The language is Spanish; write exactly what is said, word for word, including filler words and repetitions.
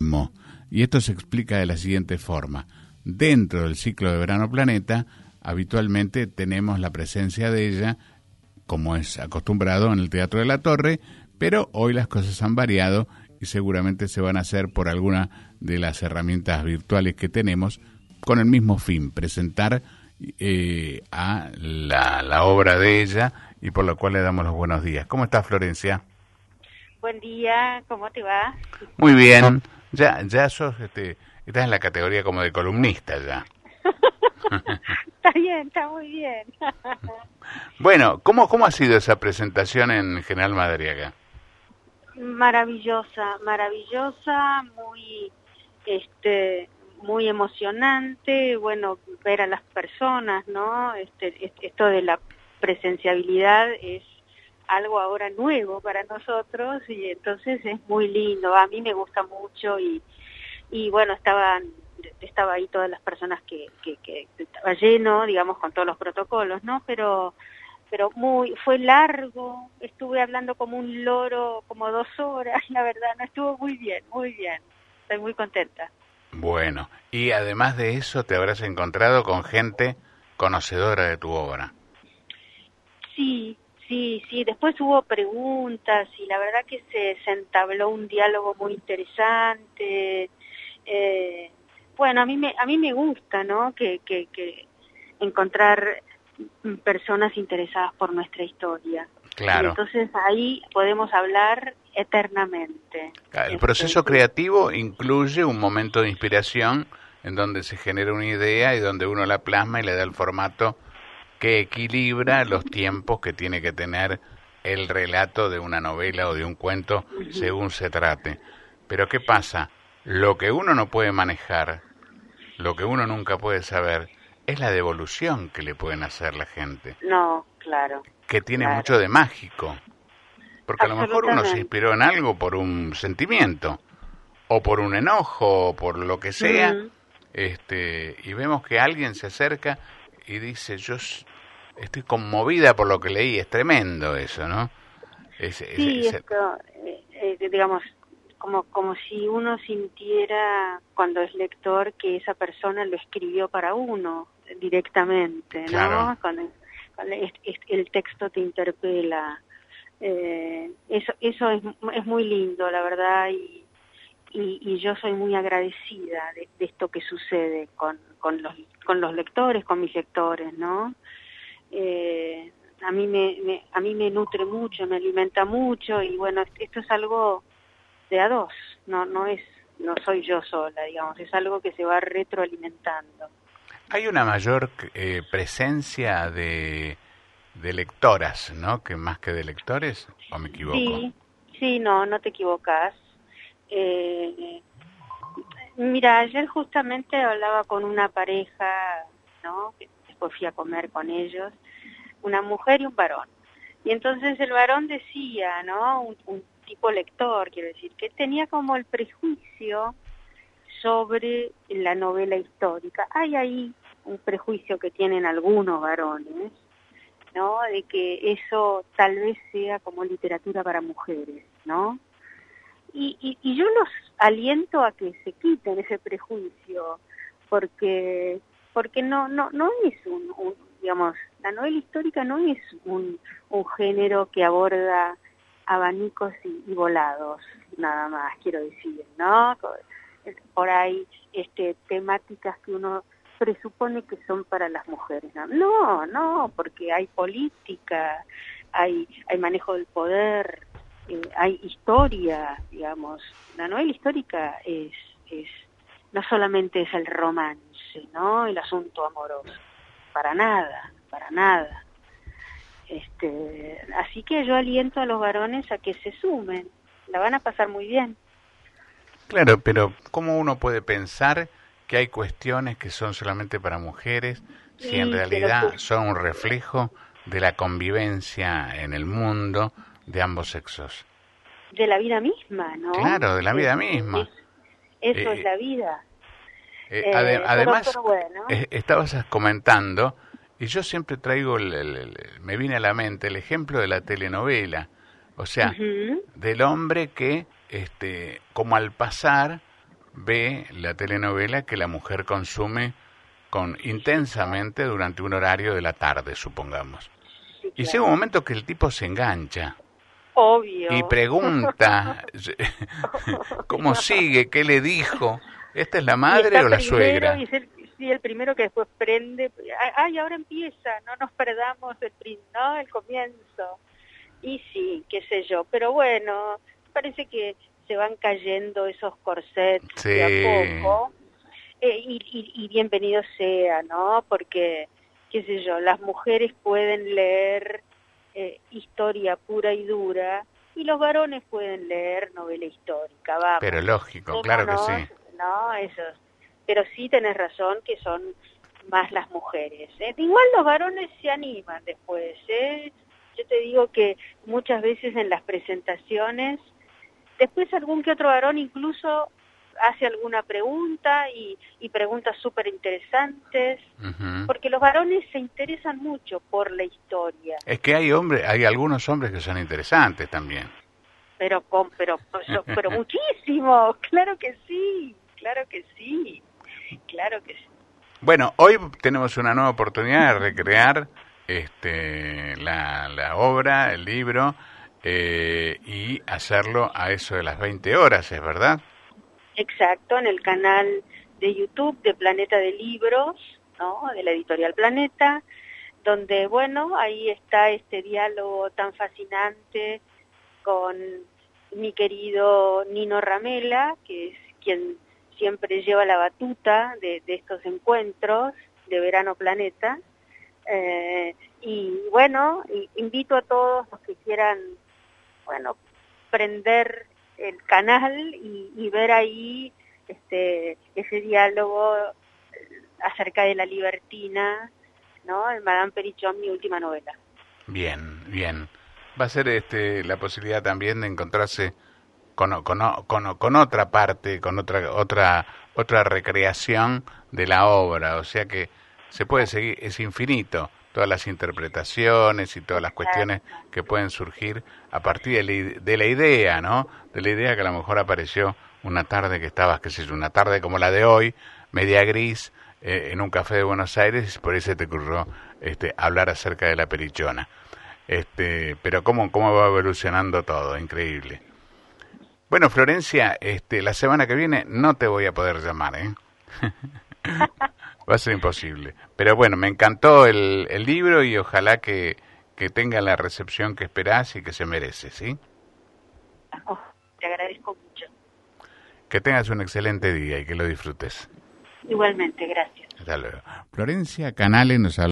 ritmo. Y esto se explica de la siguiente forma. Dentro del ciclo de Verano Planeta, habitualmente tenemos la presencia de ella, como es acostumbrado en el Teatro de la Torre, pero hoy las cosas han variado y seguramente se van a hacer por alguna de las herramientas virtuales que tenemos, con el mismo fin, presentar eh, a la, la obra de ella, y por lo cual le damos los buenos días. ¿Cómo estás, Florencia? Buen día, ¿cómo te va? Muy bien. Ya ya sos, este, estás en la categoría como de columnista ya. Está bien, está muy bien. Bueno, ¿cómo, ¿cómo ha sido esa presentación en General Madariaga? Maravillosa, maravillosa, muy, este, muy emocionante. Bueno, ver a las personas, ¿no? Este, esto de la presenciabilidad es algo ahora nuevo para nosotros y entonces es muy lindo. A mí me gusta mucho y y bueno, estaban estaba ahí todas las personas que, que, que estaba lleno, digamos, con todos los protocolos, ¿no? Pero pero muy fue largo, estuve hablando como un loro como dos horas, la verdad, no estuvo muy bien, muy bien. Estoy muy contenta. Bueno, y además de eso te habrás encontrado con gente conocedora de tu obra. Sí, sí, sí, después hubo preguntas y la verdad que se, se entabló un diálogo muy interesante. Eh, bueno, a mí me a mí me gusta, ¿no? Que, que, que encontrar personas interesadas por nuestra historia. Claro. Y entonces ahí podemos hablar eternamente. El proceso este, creativo incluye un momento de inspiración en donde se genera una idea y donde uno la plasma y le da el formato que equilibra los tiempos que tiene que tener el relato de una novela o de un cuento, uh-huh, según se trate. Pero ¿qué pasa? Lo que uno no puede manejar, lo que uno nunca puede saber, es la devolución que le pueden hacer la gente. No, claro. Que tiene claro. mucho de mágico. Porque a lo mejor uno se inspiró en algo por un sentimiento, o por un enojo, o por lo que sea, uh-huh, este, y vemos que alguien se acerca y dice, yo estoy conmovida por lo que leí. Es tremendo eso, ¿no? Es, sí, es, es, esto, eh, eh, digamos, como como si uno sintiera cuando es lector que esa persona lo escribió para uno directamente, ¿no? Claro. Cuando, cuando es, es, el texto te interpela. Eh, eso eso es, es muy lindo, la verdad, y, y, y yo soy muy agradecida de, de esto que sucede con, con, los, con los lectores, con mis lectores, ¿no? Eh, a mí me, me a mí me nutre mucho, me alimenta mucho y bueno, esto es algo de a dos, no no es no soy yo sola, digamos, es algo que se va retroalimentando. Hay una mayor eh, presencia de de lectoras, ¿no? Que más que de lectores, ¿o me equivoco? Sí, sí, no, no te equivocas. Eh, mira, ayer justamente hablaba con una pareja, ¿no? Después fui a comer con ellos, una mujer y un varón. Y entonces el varón decía, ¿no? Un, un tipo lector, quiero decir, que tenía como el prejuicio sobre la novela histórica. Hay ahí un prejuicio que tienen algunos varones, ¿no? De que eso tal vez sea como literatura para mujeres, ¿no? Y, y, y yo los aliento a que se quiten ese prejuicio, porque porque no no no es un, un digamos, la novela histórica no es un, un género que aborda abanicos y, y volados, nada más, quiero decir, ¿no? Por ahí este temáticas que uno presupone que son para las mujeres. No, no, no, porque hay política, hay hay manejo del poder, eh, hay historia, digamos. La novela histórica es es no solamente es el romance, ¿no? El asunto amoroso, para nada, para nada. Este, así que yo aliento a los varones a que se sumen, la van a pasar muy bien. Claro, pero ¿cómo uno puede pensar que hay cuestiones que son solamente para mujeres, si sí, en realidad que... son un reflejo de la convivencia en el mundo de ambos sexos? De la vida misma, ¿no? Claro, de la vida es, misma. Es, eso eh, es la vida. Eh, eh, ade- además, pero, pero bueno. eh, estabas comentando, y yo siempre traigo, el, el, el, me viene a la mente el ejemplo de la telenovela, o sea, uh-huh, del hombre que, este, como al pasar, ve la telenovela que la mujer consume con intensamente durante un horario de la tarde, supongamos. Sí, Y claro. llega un momento que el tipo se engancha. Obvio. Y pregunta, ¿cómo sigue? ¿Qué le dijo? ¿Esta es la madre o la suegra? Y es el, sí, el primero que después prende. Ay, ahora empieza, no nos perdamos el, ¿no? el comienzo. Y sí, qué sé yo. Pero bueno, parece que se van cayendo esos corsets Sí. de a poco. Eh, y, y, y bienvenido sea, ¿no? Porque, qué sé yo, las mujeres pueden leer eh, historia pura y dura y los varones pueden leer novela histórica, vamos. Pero lógico, claro que sí. No, eso. Pero sí tenés razón que son más las mujeres. ¿eh? Igual los varones se animan después, ¿eh? Yo te digo que muchas veces en las presentaciones, después algún que otro varón incluso hace alguna pregunta y, y preguntas súper interesantes, uh-huh. porque los varones se interesan mucho por la historia. Es que hay hombres, hay algunos hombres que son interesantes también. Pero con, pero, pero, pero muchísimo, claro que sí, claro que sí, claro que sí. Bueno, hoy tenemos una nueva oportunidad de recrear este la, la obra, el libro, eh, y hacerlo a eso de las veinte horas, ¿es verdad? Exacto, en el canal de YouTube de Planeta de Libros, ¿no? De la editorial Planeta, donde, bueno, ahí está este diálogo tan fascinante con mi querido Nino Ramela, que es quien siempre lleva la batuta de, de estos encuentros de Verano Planeta. Eh, y bueno, invito a todos los que quieran, bueno, prender el canal y, y ver ahí este ese diálogo acerca de la libertina, ¿no? El Madame Perichon, mi última novela. Bien, bien. Va a ser este la posibilidad también de encontrarse con con con, con otra parte, con otra otra otra recreación de la obra, o sea que se puede seguir, es infinito todas las interpretaciones y todas las cuestiones que pueden surgir a partir de la, de la idea, ¿no? De la idea que a lo mejor apareció una tarde que estabas, qué sé yo, una tarde como la de hoy, media gris, eh, en un café de Buenos Aires, y por eso te ocurrió este, hablar acerca de la Perichona. Este, pero cómo, cómo va evolucionando todo, increíble. Bueno, Florencia, este, la semana que viene no te voy a poder llamar, ¿eh? Va a ser imposible. Pero bueno, me encantó el, el libro y ojalá que, que tenga la recepción que esperás y que se merece, ¿sí? Oh, te agradezco mucho. Que tengas un excelente día y que lo disfrutes. Igualmente, gracias. Hasta luego. Florencia Canale nos habla.